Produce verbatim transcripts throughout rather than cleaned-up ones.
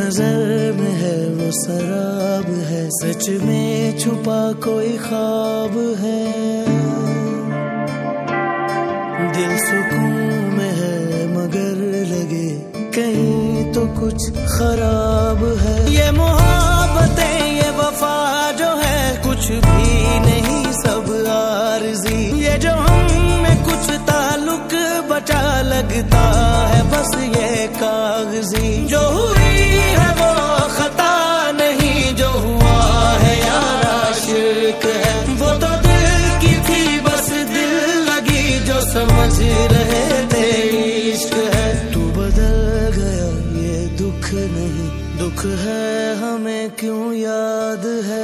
नजर में है वो शराब है, सच में छुपा कोई ख्वाब है। दिल सुकून में है मगर लगे कहीं तो कुछ खराब है। ये मोहब्बतें ये वफा जो है कुछ भी नहीं सब आरज़ी। ये जो हम में कुछ ताल्लुक बचा लगता है बस ये कागजी। जो हुई है वो खता नहीं, जो हुआ है यार आशिक है। वो तो दिल की थी बस दिल लगी जो समझ रहे थे इश्क है। तू बदल गया ये दुख नहीं, दुख है हमें क्यों याद है।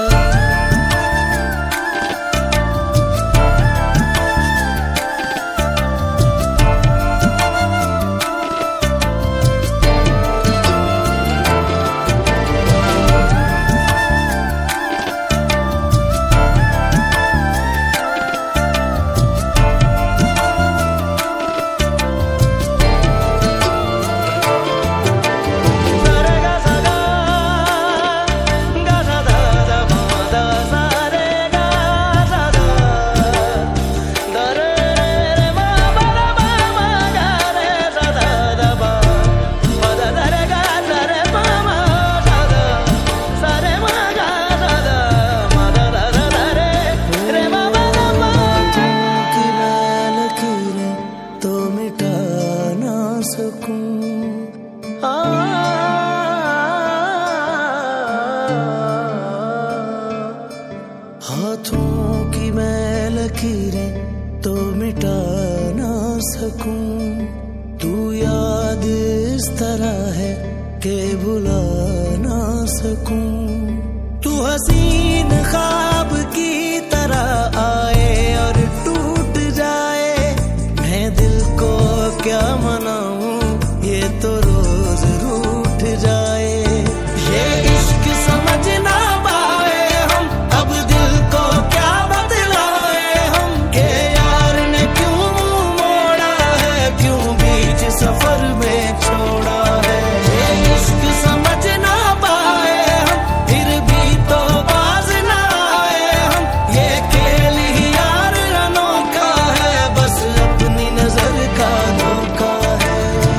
हाथों की मैं लकीरें तो मिटा ना सकूं। तू याद इस तरह है कि भुला ना सकूं। तू हसीन ख्वाब की तरह आए और टूट जाए। मैं दिल को क्या मनाऊं ये तो रोज रूठ जाए। ये इश्क समझ ना पाए हम अब दिल को क्या बतलाए हम। के यार ने क्यों मोड़ा है, क्यों बीच सफर में छोड़ा है। ये इश्क समझ ना पाए हम फिर भी तो बाज ना आए हम। ये खेल ही यार अनोखा है बस अपनी नजर का धोखा है।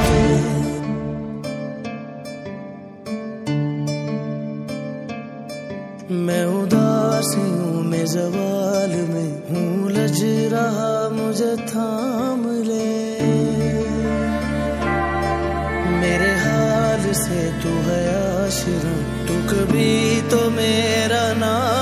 मैं उदासी हूँ मैं ज़वाल में हूँ लज रहा मुझे थाम ले। मेरे हाल से तू है आशिरा, तू कभी तो मेरा नाम